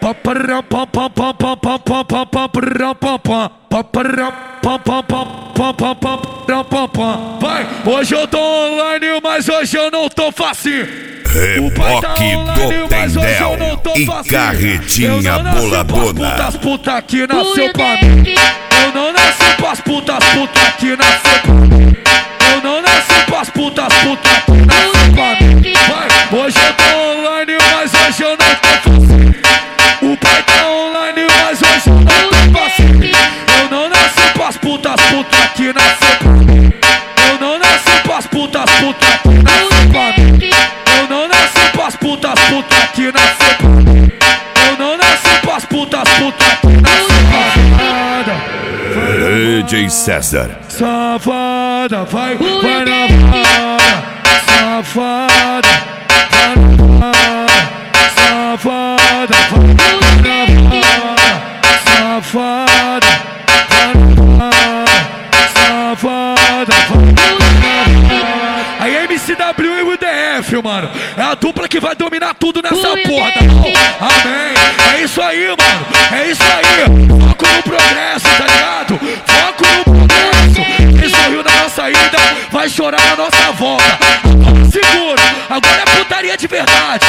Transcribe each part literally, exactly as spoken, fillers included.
Vai, hoje eu tô online, mas hoje eu não tô facinho. Reboque do Pendel e carretinha boladona. Putas puta aqui nasceu pra mim. Eu não nasci pras putas puta aqui nasceu pra mim. Eu não nasci pras putas puta aqui nasceu pra mim. Vai, hoje eu tô online, mas hoje eu não tô facinho. O pai tá online, mas hoje eu não tô facinho. Eu não nasci pras putas puta aqui nasceu pra mim. Eu não nasci pras putas puta aqui nasceu pra mim. Eu não nasci pras putas puta aqui nasceu pra mim. Eu não nasci pras putas puta aqui nasceu pra mim. D J César. Safada, vai, vai na vara. Safada, vai na vara. Safada, vai na vara. Safada, vai na vara. Safada, vai na vara. Aí M C W e o D F, mano, é a dupla que vai dominar tudo nessa porra, tá bom? Amém. É isso aí, mano, é isso aí. Foco no progresso, tá ligado? Foco no progresso. Quem sorriu na nossa ida vai chorar na nossa volta. Segura, agora é putaria de verdade.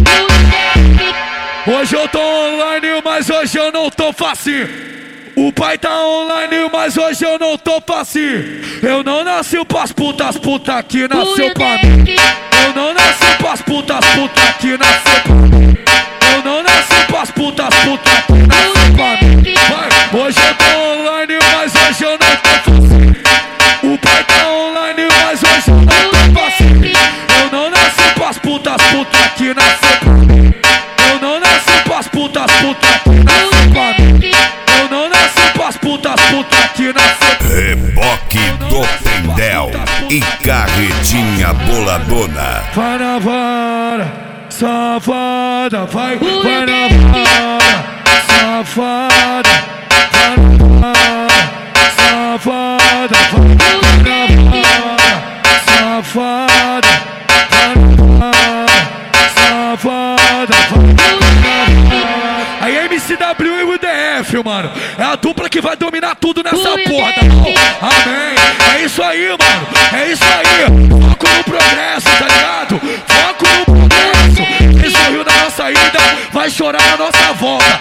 Hoje eu tô online, mas hoje eu não tô facinho. O pai tá online, mas hoje eu não tô facinho. Eu não nasci pras putas puta que nasceu pra mim. Eu não nasci pras putas puta que nasceu pra mim. Eu não nasci pras putas puta que nasceu pra mim. Vai, hoje eu tô online, mas hoje eu não tô facinho. O pai tá online, mas hoje eu não tô facinho. Eu não nasci pras putas puta que nasceu pra mim. Eu não nasci pras putas puta que nasceu pra mim. Eu não nasci pras putas puta que nasceu. Reboque do Pendel e carretinha boladona. Vai na vara, safada, vai, vai na vara. Safada, vai na vara. Safada, vai na vara. Safada, vai na vara. Safada, vai na vara. Aí M C W e o D F, mano, é a dupla que vai dominar tudo nessa porra, tá bom? Amém. É isso aí, mano, é isso aí. Foco no progresso, tá ligado? Foco no progresso. Quem sorriu na nossa ida vai chorar na nossa volta.